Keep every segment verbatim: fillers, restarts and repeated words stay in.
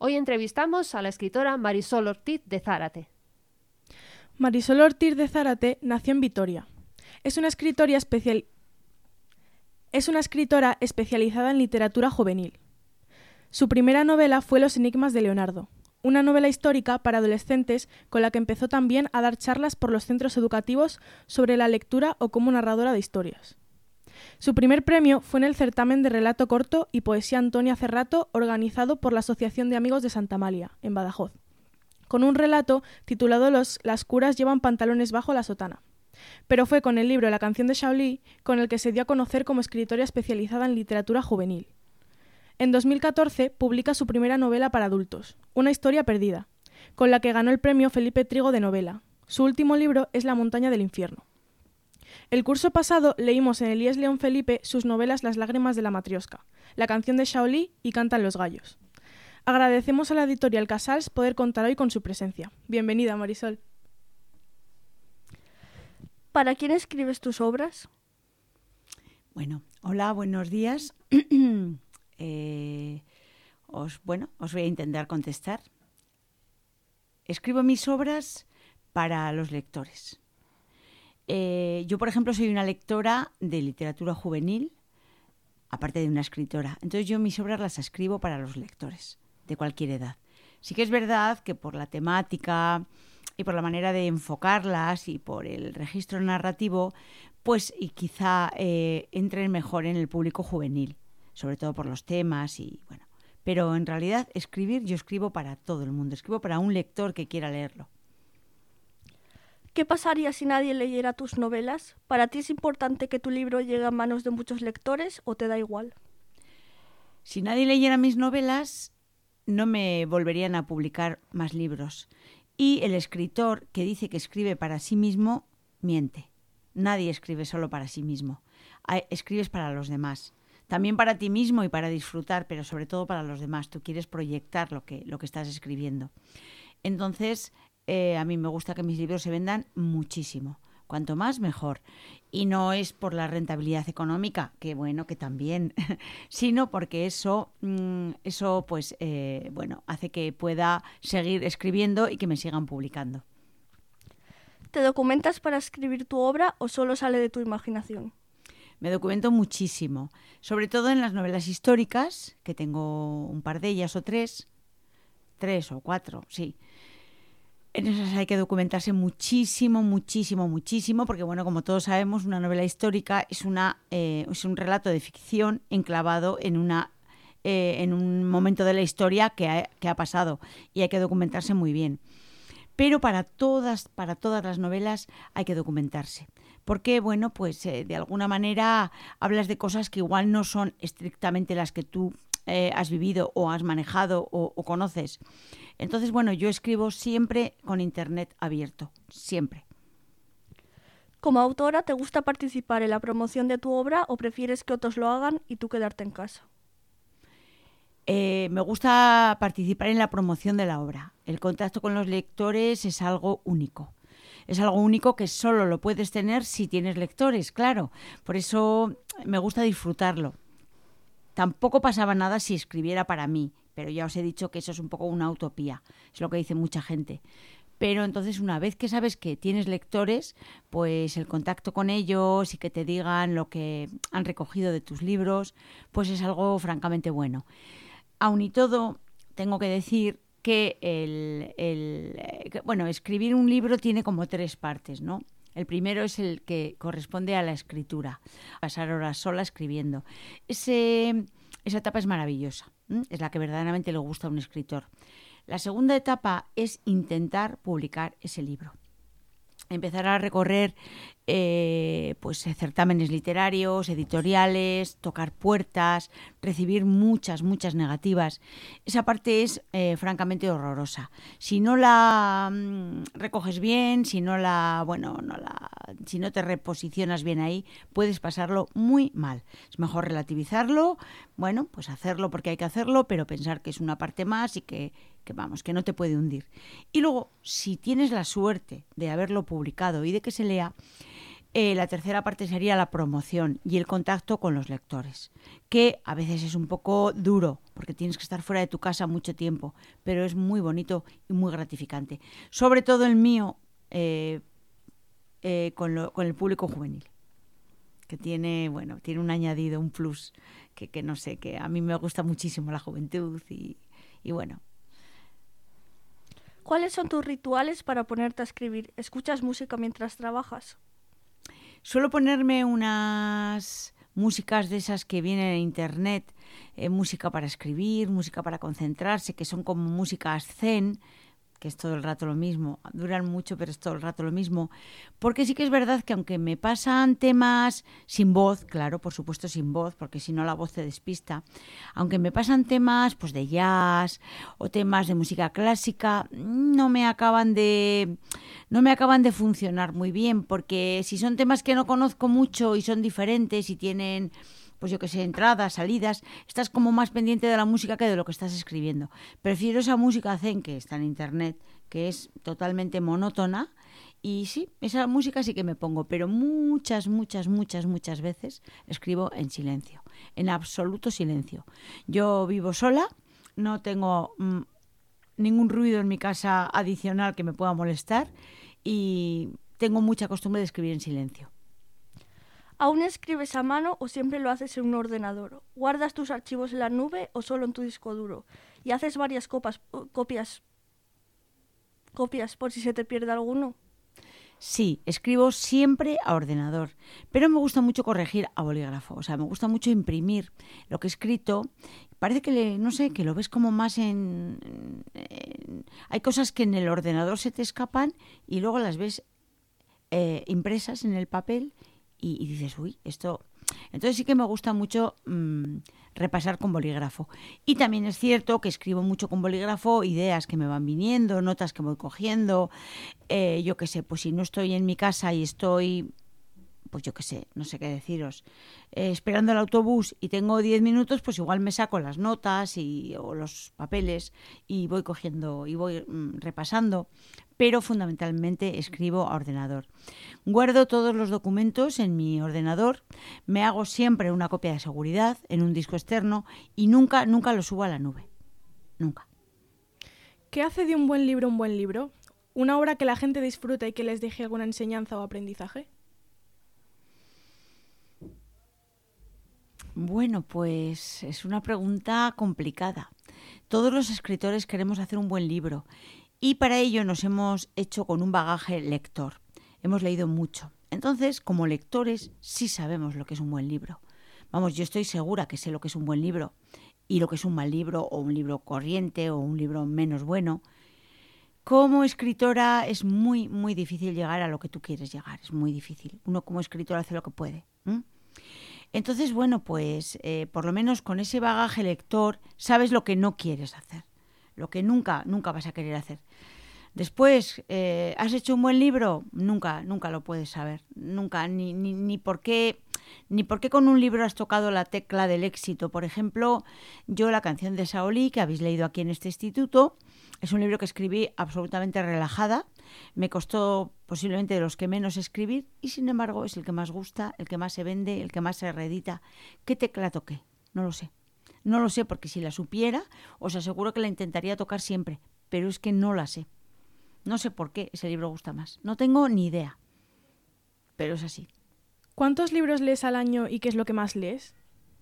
Hoy entrevistamos a la escritora Marisol Ortiz de Zárate. Marisol Ortiz de Zárate nació en Vitoria. Es una escritora especial... Es una escritora especializada en literatura juvenil. Su primera novela fue Los enigmas de Leonardo, una novela histórica para adolescentes con la que empezó también a dar charlas por los centros educativos sobre la lectura o como narradora de historias. Su primer premio fue en el certamen de relato corto y poesía Antonia Cerrato organizado por la Asociación de Amigos de Santa Amalia, en Badajoz, con un relato titulado Los, Las curas llevan pantalones bajo la sotana. Pero fue con el libro La canción de Shaolí con el que se dio a conocer como escritora especializada en literatura juvenil. En dos mil catorce publica su primera novela para adultos, Una historia perdida, con la que ganó el premio Felipe Trigo de novela. Su último libro es La montaña del infierno. El curso pasado leímos en el I E S León Felipe sus novelas Las lágrimas de la matriosca, La canción de Shaolí y Cantan los gallos. Agradecemos a la editorial Casals poder contar hoy con su presencia. Bienvenida, Marisol. ¿Para quién escribes tus obras? Bueno, hola, buenos días. eh, os, bueno, os voy a intentar contestar. Escribo mis obras para los lectores. Eh, yo, por ejemplo, soy una lectora de literatura juvenil, aparte de una escritora. Entonces yo mis obras las escribo para los lectores, de cualquier edad. Sí que es verdad que por la temática y por la manera de enfocarlas y por el registro narrativo, pues y quizá eh, entren mejor en el público juvenil, sobre todo por los temas y bueno. Pero en realidad escribir, yo escribo para todo el mundo, escribo para un lector que quiera leerlo. ¿Qué pasaría si nadie leyera tus novelas? ¿Para ti es importante que tu libro llegue a manos de muchos lectores o te da igual? Si nadie leyera mis novelas, no me volverían a publicar más libros. Y el escritor que dice que escribe para sí mismo, miente. Nadie escribe solo para sí mismo. Escribes para los demás. También para ti mismo y para disfrutar, pero sobre todo para los demás. Tú quieres proyectar lo que, lo que estás escribiendo. Entonces, eh, a mí me gusta que mis libros se vendan muchísimo. Cuanto más, mejor. Y no es por la rentabilidad económica, que bueno, que también, sino porque eso, eso pues, eh, bueno, hace que pueda seguir escribiendo y que me sigan publicando. ¿Te documentas para escribir tu obra o solo sale de tu imaginación? Me documento muchísimo, sobre todo en las novelas históricas, que tengo un par de ellas o tres, tres o cuatro, sí. En esas hay que documentarse muchísimo, muchísimo, muchísimo, porque bueno, como todos sabemos, una novela histórica es, una, eh, es un relato de ficción enclavado en, una, eh, en un momento de la historia que ha, que ha pasado y hay que documentarse muy bien. Pero para todas, para todas las novelas hay que documentarse, porque bueno, pues eh, de alguna manera hablas de cosas que igual no son estrictamente las que tú Eh, has vivido o has manejado o, o conoces. Entonces, bueno, yo escribo siempre con internet abierto, siempre. Como autora, ¿te gusta participar en la promoción de tu obra o prefieres que otros lo hagan y tú quedarte en casa? Eh, me gusta participar en la promoción de la obra. El contacto con los lectores es algo único. Es algo único que solo lo puedes tener si tienes lectores, claro. Por eso me gusta disfrutarlo. Tampoco pasaba nada si escribiera para mí, pero ya os he dicho que eso es un poco una utopía, es lo que dice mucha gente. Pero entonces una vez que sabes que tienes lectores, pues el contacto con ellos y que te digan lo que han recogido de tus libros, pues es algo francamente bueno. Aun y todo, tengo que decir que el, el que, bueno, escribir un libro tiene como tres partes, ¿no? El primero es el que corresponde a la escritura, pasar horas sola escribiendo. Ese, esa etapa es maravillosa, ¿eh? Es la que verdaderamente le gusta a un escritor. La segunda etapa es intentar publicar ese libro. Empezar a recorrer eh, pues, certámenes literarios, editoriales, tocar puertas, recibir muchas, muchas negativas. Esa parte es eh, francamente horrorosa. Si no la mm, recoges bien, si no la, bueno, no la, si no te reposicionas bien ahí, puedes pasarlo muy mal. Es mejor relativizarlo, bueno, pues hacerlo porque hay que hacerlo, pero pensar que es una parte más y que que vamos, que no te puede hundir. Y luego, si tienes la suerte de haberlo publicado y de que se lea, Eh, la tercera parte sería la promoción y el contacto con los lectores, que a veces es un poco duro porque tienes que estar fuera de tu casa mucho tiempo, pero es muy bonito y muy gratificante. Sobre todo el mío eh, eh, con, lo, con el público juvenil, que tiene, bueno, tiene un añadido, un plus, que, que no sé, que a mí me gusta muchísimo la juventud y, y bueno. ¿Cuáles son tus rituales para ponerte a escribir? ¿Escuchas música mientras trabajas? Suelo ponerme unas músicas de esas que vienen en internet, eh, música para escribir, música para concentrarse, que son como músicas zen, que es todo el rato lo mismo, duran mucho pero es todo el rato lo mismo, porque sí que es verdad que aunque me pasan temas sin voz, claro, por supuesto sin voz, porque si no la voz te despista, aunque me pasan temas pues de jazz o temas de música clásica, no me acaban de no me acaban de funcionar muy bien, porque si son temas que no conozco mucho y son diferentes y tienen, pues yo que sé, entradas, salidas, estás como más pendiente de la música que de lo que estás escribiendo. Prefiero esa música zen que está en internet, que es totalmente monótona, y sí, esa música sí que me pongo, pero muchas, muchas, muchas, muchas veces escribo en silencio, en absoluto silencio. Yo vivo sola, no tengo mmm, ningún ruido en mi casa adicional que me pueda molestar y tengo mucha costumbre de escribir en silencio. ¿Aún escribes a mano o siempre lo haces en un ordenador? ¿Guardas tus archivos en la nube o solo en tu disco duro? ¿Y haces varias copas, copias, copias por si se te pierde alguno? Sí, escribo siempre a ordenador, pero me gusta mucho corregir a bolígrafo, o sea, me gusta mucho imprimir lo que he escrito. Parece que, le, no sé, que lo ves como más en, en, en... Hay cosas que en el ordenador se te escapan y luego las ves eh, impresas en el papel y, y dices, uy, esto... Entonces sí que me gusta mucho mmm, repasar con bolígrafo. Y también es cierto que escribo mucho con bolígrafo ideas que me van viniendo, notas que voy cogiendo. Eh, yo qué sé, pues si no estoy en mi casa y estoy, pues yo qué sé, no sé qué deciros, eh, esperando el autobús y tengo diez minutos, pues igual me saco las notas y, o los papeles y voy cogiendo y voy mmm, repasando. Pero fundamentalmente escribo a ordenador. Guardo todos los documentos en mi ordenador, me hago siempre una copia de seguridad en un disco externo y nunca, nunca lo subo a la nube. Nunca. ¿Qué hace de un buen libro un buen libro? ¿Una obra que la gente disfruta y que les deje alguna enseñanza o aprendizaje? Bueno, pues es una pregunta complicada. Todos los escritores queremos hacer un buen libro. Y para ello nos hemos hecho con un bagaje lector. Hemos leído mucho. Entonces, como lectores, sí sabemos lo que es un buen libro. Vamos, yo estoy segura que sé lo que es un buen libro y lo que es un mal libro o un libro corriente o un libro menos bueno. Como escritora es muy, muy difícil llegar a lo que tú quieres llegar. Es muy difícil. Uno como escritor hace lo que puede. ¿Mm? Entonces, bueno, pues eh, por lo menos con ese bagaje lector sabes lo que no quieres hacer. Lo que nunca, nunca vas a querer hacer. Después, eh, ¿has hecho un buen libro? Nunca, nunca lo puedes saber. Nunca, ni, ni, ni por qué, ni por qué con un libro has tocado la tecla del éxito. Por ejemplo, yo La canción de Saoli, que habéis leído aquí en este instituto, es un libro que escribí absolutamente relajada. Me costó posiblemente de los que menos escribir y sin embargo es el que más gusta, el que más se vende, el que más se reedita. ¿Qué tecla toqué? No lo sé. No lo sé porque si la supiera os aseguro que la intentaría tocar siempre, pero es que no la sé. No sé por qué ese libro gusta más. No tengo ni idea, pero es así. ¿Cuántos libros lees al año y qué es lo que más lees?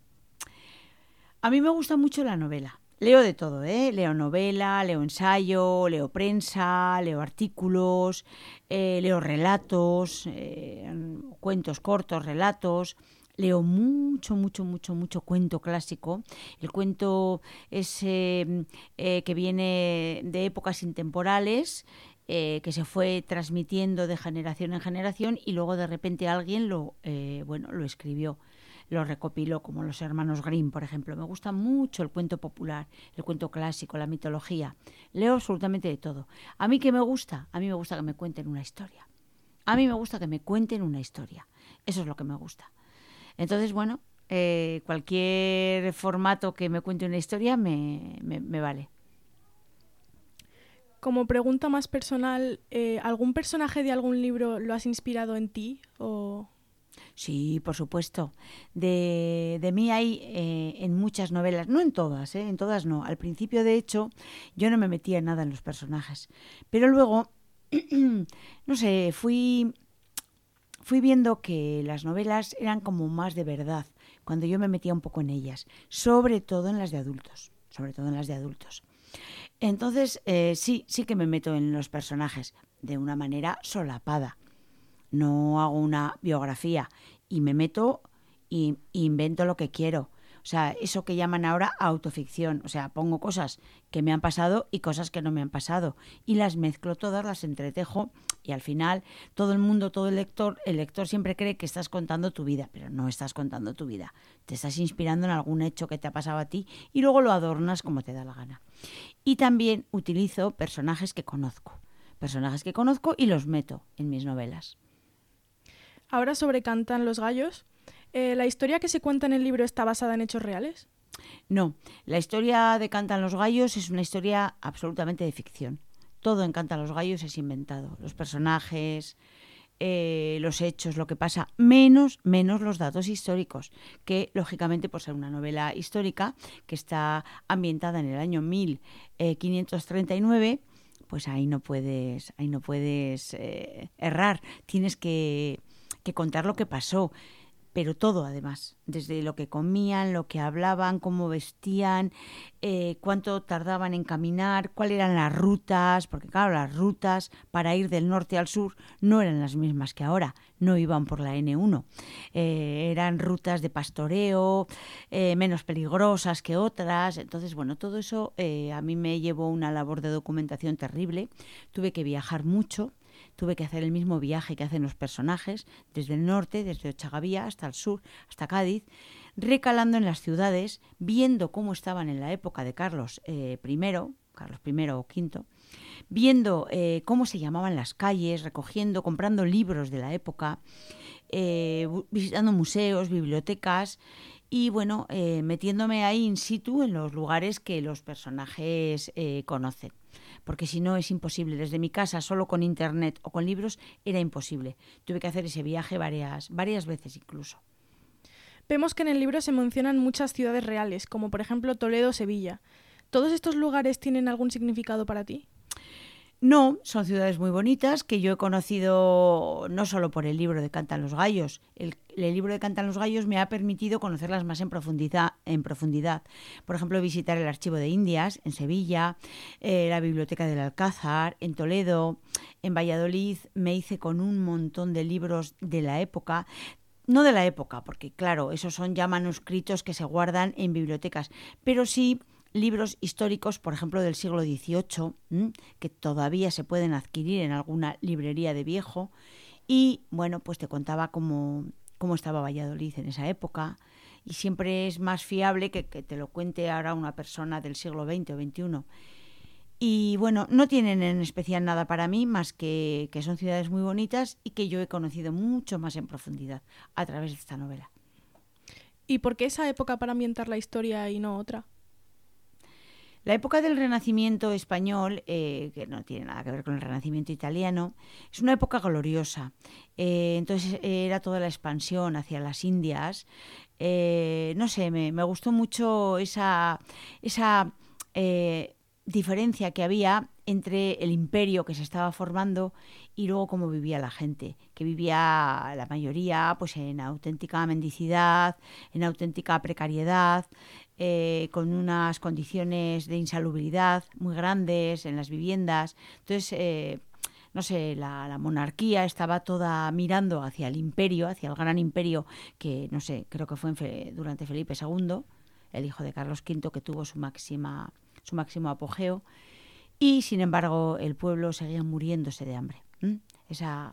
A mí me gusta mucho la novela. Leo de todo, ¿eh? Leo novela, leo ensayo, leo prensa, leo artículos, eh, leo relatos, eh, cuentos cortos, relatos. Leo mucho, mucho, mucho, mucho cuento clásico. El cuento es eh, eh, que viene de épocas intemporales, eh, que se fue transmitiendo de generación en generación y luego de repente alguien lo, eh, bueno, lo escribió, lo recopiló, como los hermanos Grimm, por ejemplo. Me gusta mucho el cuento popular, el cuento clásico, la mitología. Leo absolutamente de todo. ¿A mí qué me gusta? A mí me gusta que me cuenten una historia. A mí me gusta que me cuenten una historia. Eso es lo que me gusta. Entonces, bueno, eh, cualquier formato que me cuente una historia me, me, me vale. Como pregunta más personal, eh, ¿algún personaje de algún libro lo has inspirado en ti? O... Sí, por supuesto. De, de mí hay eh, en muchas novelas, no en todas, eh, en todas no. Al principio, de hecho, yo no me metía en nada en los personajes. Pero luego, no sé, fui, fui viendo que las novelas eran como más de verdad, cuando yo me metía un poco en ellas, sobre todo en las de adultos, sobre todo en las de adultos. Entonces, eh, sí, sí que me meto en los personajes de una manera solapada. No hago una biografía y me meto y, y invento lo que quiero. O sea, eso que llaman ahora autoficción. O sea, pongo cosas que me han pasado y cosas que no me han pasado. Y las mezclo todas, las entretejo y al final todo el mundo, todo el lector, el lector siempre cree que estás contando tu vida, pero no estás contando tu vida. Te estás inspirando en algún hecho que te ha pasado a ti y luego lo adornas como te da la gana. Y también utilizo personajes que conozco. Personajes que conozco y los meto en mis novelas. Ahora sobre Cantan los gallos, eh, ¿la historia que se cuenta en el libro está basada en hechos reales? No, la historia de Cantan los gallos es una historia absolutamente de ficción. Todo en Cantan los gallos es inventado. Los personajes, eh, los hechos, lo que pasa, menos, menos los datos históricos, que lógicamente por ser una novela histórica que está ambientada en el año mil quinientos treinta y nueve, pues ahí no puedes, ahí no puedes eh, errar. Tienes que... que contar lo que pasó, pero todo además, desde lo que comían, lo que hablaban, cómo vestían, eh, cuánto tardaban en caminar, cuáles eran las rutas, porque claro, las rutas para ir del norte al sur no eran las mismas que ahora, no iban por la ene uno, eh, eran rutas de pastoreo, eh, menos peligrosas que otras. Entonces, bueno, todo eso eh, a mí me llevó una labor de documentación terrible, tuve que viajar mucho. Tuve que hacer el mismo viaje que hacen los personajes, desde el norte, desde Ochagavía hasta el sur, hasta Cádiz, recalando en las ciudades, viendo cómo estaban en la época de Carlos eh, I, Carlos I o quinto, viendo eh, cómo se llamaban las calles, recogiendo, comprando libros de la época, eh, visitando museos, bibliotecas y, bueno, eh, metiéndome ahí in situ en los lugares que los personajes eh, conocen. Porque si no es imposible. Desde mi casa, solo con internet o con libros, era imposible. Tuve que hacer ese viaje varias, varias veces incluso. Vemos que en el libro se mencionan muchas ciudades reales, como por ejemplo Toledo o Sevilla. ¿Todos estos lugares tienen algún significado para ti? No, son ciudades muy bonitas que yo he conocido no solo por el libro de Cantan los gallos. El, el libro de Cantan los gallos me ha permitido conocerlas más en profundidad. En profundidad. Por ejemplo, visitar el Archivo de Indias en Sevilla, eh, la Biblioteca del Alcázar en Toledo, en Valladolid me hice con un montón de libros de la época. No de la época, porque claro, esos son ya manuscritos que se guardan en bibliotecas, pero sí libros históricos, por ejemplo, del siglo dieciocho, ¿m? Que todavía se pueden adquirir en alguna librería de viejo. Y, bueno, pues te contaba cómo, cómo estaba Valladolid en esa época. Y siempre es más fiable que, que te lo cuente ahora una persona del siglo veinte o veintiuno. Y, bueno, no tienen en especial nada para mí, más que, que son ciudades muy bonitas y que yo he conocido mucho más en profundidad a través de esta novela. ¿Y por qué esa época para ambientar la historia y no otra? La época del Renacimiento español, eh, que no tiene nada que ver con el Renacimiento italiano, es una época gloriosa. Eh, entonces eh, era toda la expansión hacia las Indias. Eh, no sé, me, me gustó mucho esa, esa eh, diferencia que había entre el imperio que se estaba formando y luego cómo vivía la gente, que vivía la mayoría pues en auténtica mendicidad, en auténtica precariedad, eh, con unas condiciones de insalubridad muy grandes en las viviendas. Entonces, eh, no sé, la, la monarquía estaba toda mirando hacia el imperio, hacia el gran imperio que, no sé, creo que fue en Fe, durante Felipe segundo, el hijo de Carlos quinto, que tuvo su máxima, su máximo apogeo. Y, sin embargo, el pueblo seguía muriéndose de hambre. ¿Mm? Esa,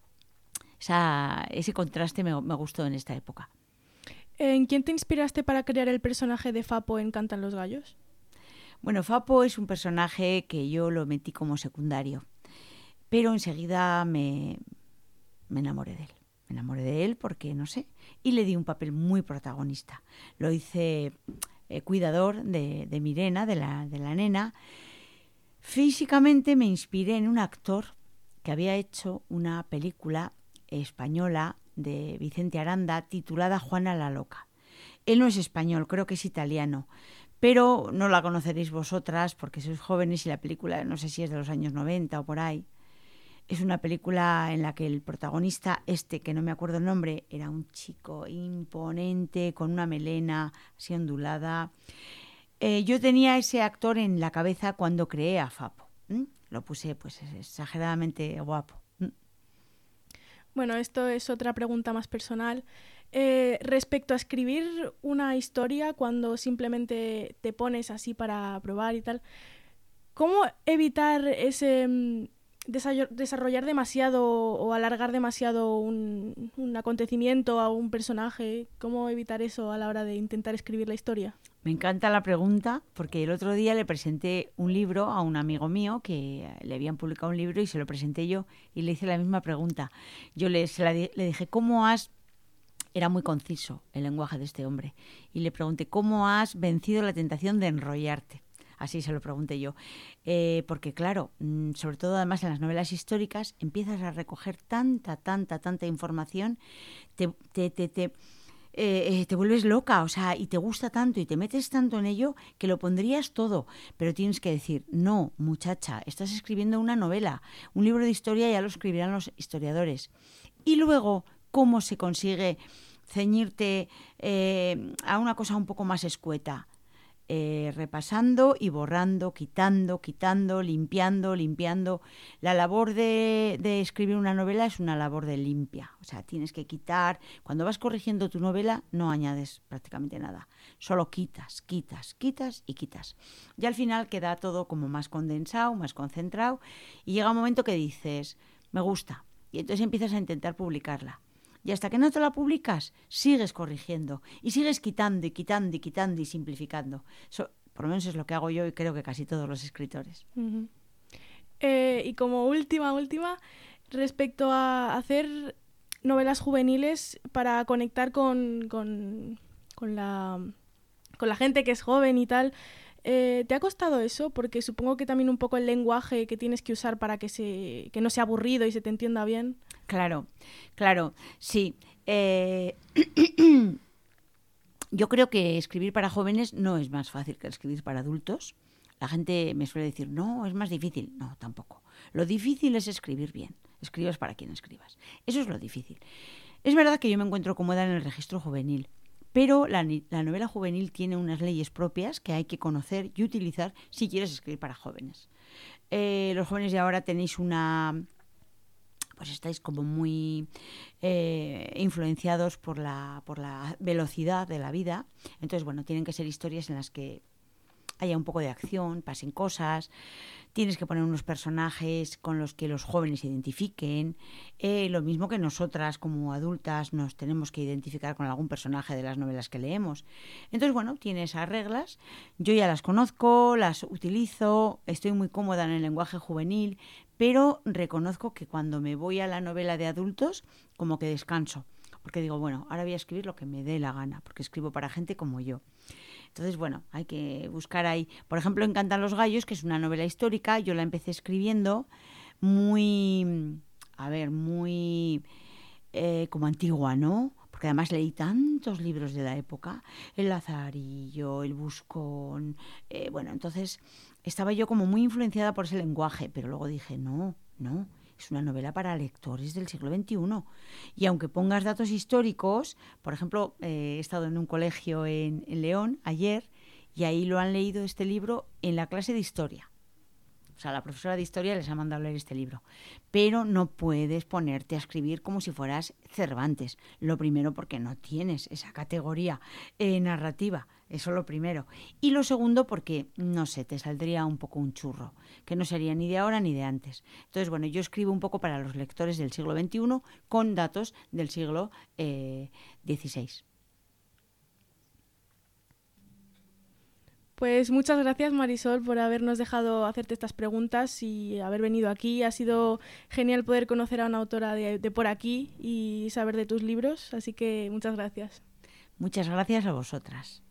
esa, ese contraste me, me gustó en esta época. ¿En quién te inspiraste para crear el personaje de Fapo en Cantan los gallos? Bueno, Fapo es un personaje que yo lo metí como secundario, pero enseguida me, me enamoré de él. Me enamoré de él porque, no sé, y le di un papel muy protagonista. Lo hice eh, cuidador de, de Mirena, de la, de la nena. Físicamente me inspiré en un actor que había hecho una película española de Vicente Aranda titulada Juana la Loca. Él no es español, creo que es italiano, pero no la conoceréis vosotras porque sois jóvenes y la película no sé si es de los años noventa o por ahí. Es una película en la que el protagonista, este que no me acuerdo el nombre, era un chico imponente con una melena así ondulada. Eh, yo tenía ese actor en la cabeza cuando creé a Fapo. ¿Mm? Lo puse pues exageradamente guapo. ¿Mm? Bueno, esto es otra pregunta más personal. Eh, respecto a escribir una historia cuando simplemente te pones así para probar y tal, ¿cómo evitar ese mm, desarrollar, desarrollar demasiado o alargar demasiado un, un acontecimiento a un personaje? ¿Cómo evitar eso a la hora de intentar escribir la historia? Me encanta la pregunta porque el otro día le presenté un libro a un amigo mío que le habían publicado un libro y se lo presenté yo y le hice la misma pregunta. Yo le, se la di, le dije, ¿cómo has...? Era muy conciso el lenguaje de este hombre. Y le pregunté, ¿cómo has vencido la tentación de enrollarte? Así se lo pregunté yo. Eh, porque claro, sobre todo además en las novelas históricas, empiezas a recoger tanta, tanta, tanta información, te... te, te, te Eh, eh, te vuelves loca, o sea, y te gusta tanto y te metes tanto en ello que lo pondrías todo, pero tienes que decir, no, muchacha, estás escribiendo una novela, un libro de historia ya lo escribirán los historiadores. Y luego, ¿cómo se consigue ceñirte eh, a una cosa un poco más escueta? Eh, repasando y borrando, quitando, quitando, limpiando, limpiando. La labor de, de escribir una novela es una labor de limpia. O sea, tienes que quitar. Cuando vas corrigiendo tu novela, no añades prácticamente nada. Solo quitas, quitas, quitas y quitas. Y al final queda todo como más condensado, más concentrado. Y llega un momento que dices, me gusta. Y entonces empiezas a intentar publicarla. Y hasta que no te la publicas, sigues corrigiendo y sigues quitando y quitando y quitando y simplificando. Eso, por lo menos es lo que hago yo y creo que casi todos los escritores. Uh-huh. Eh, y como última, última, respecto a hacer novelas juveniles para conectar con, con, con, la, con la gente que es joven y tal, eh, ¿te ha costado eso? Porque supongo que también un poco el lenguaje que tienes que usar para que, se, que no sea aburrido y se te entienda bien. Claro, claro, sí. Eh, yo creo que escribir para jóvenes no es más fácil que escribir para adultos. La gente me suele decir, no, es más difícil. No, tampoco. Lo difícil es escribir bien. Escribas para quien escribas. Eso es lo difícil. Es verdad que yo me encuentro cómoda en el registro juvenil, pero la, la novela juvenil tiene unas leyes propias que hay que conocer y utilizar si quieres escribir para jóvenes. Eh, los jóvenes de ahora tenéis una... pues estáis como muy eh, influenciados por la, por la velocidad de la vida. Entonces, bueno, tienen que ser historias en las que haya un poco de acción, pasen cosas. Tienes que poner unos personajes con los que los jóvenes se identifiquen. Eh, lo mismo que nosotras, como adultas, nos tenemos que identificar con algún personaje de las novelas que leemos. Entonces, bueno, tiene esas reglas. Yo ya las conozco, las utilizo, estoy muy cómoda en el lenguaje juvenil, pero reconozco que cuando me voy a la novela de adultos, como que descanso. Porque digo, bueno, ahora voy a escribir lo que me dé la gana, porque escribo para gente como yo. Entonces, bueno, hay que buscar ahí. Por ejemplo, Encantan los gallos, que es una novela histórica. Yo la empecé escribiendo muy, a ver, muy eh, como antigua, ¿no? Porque además leí tantos libros de la época. El Lazarillo, El Buscón. Eh, bueno, entonces estaba yo como muy influenciada por ese lenguaje. Pero luego dije, no, no. Es una novela para lectores del siglo veintiuno. Y aunque pongas datos históricos, por ejemplo, eh, he estado en un colegio en, en León ayer y ahí lo han leído este libro en la clase de historia. O sea, la profesora de historia les ha mandado a leer este libro. Pero no puedes ponerte a escribir como si fueras Cervantes. Lo primero, porque no tienes esa categoría eh, narrativa. Eso lo primero. Y lo segundo, porque, no sé, te saldría un poco un churro, que no sería ni de ahora ni de antes. Entonces, bueno, yo escribo un poco para los lectores del siglo veintiuno con datos del siglo eh, dieciséis. Pues muchas gracias, Marisol, por habernos dejado hacerte estas preguntas y haber venido aquí. Ha sido genial poder conocer a una autora de, de por aquí y saber de tus libros, así que muchas gracias. Muchas gracias a vosotras.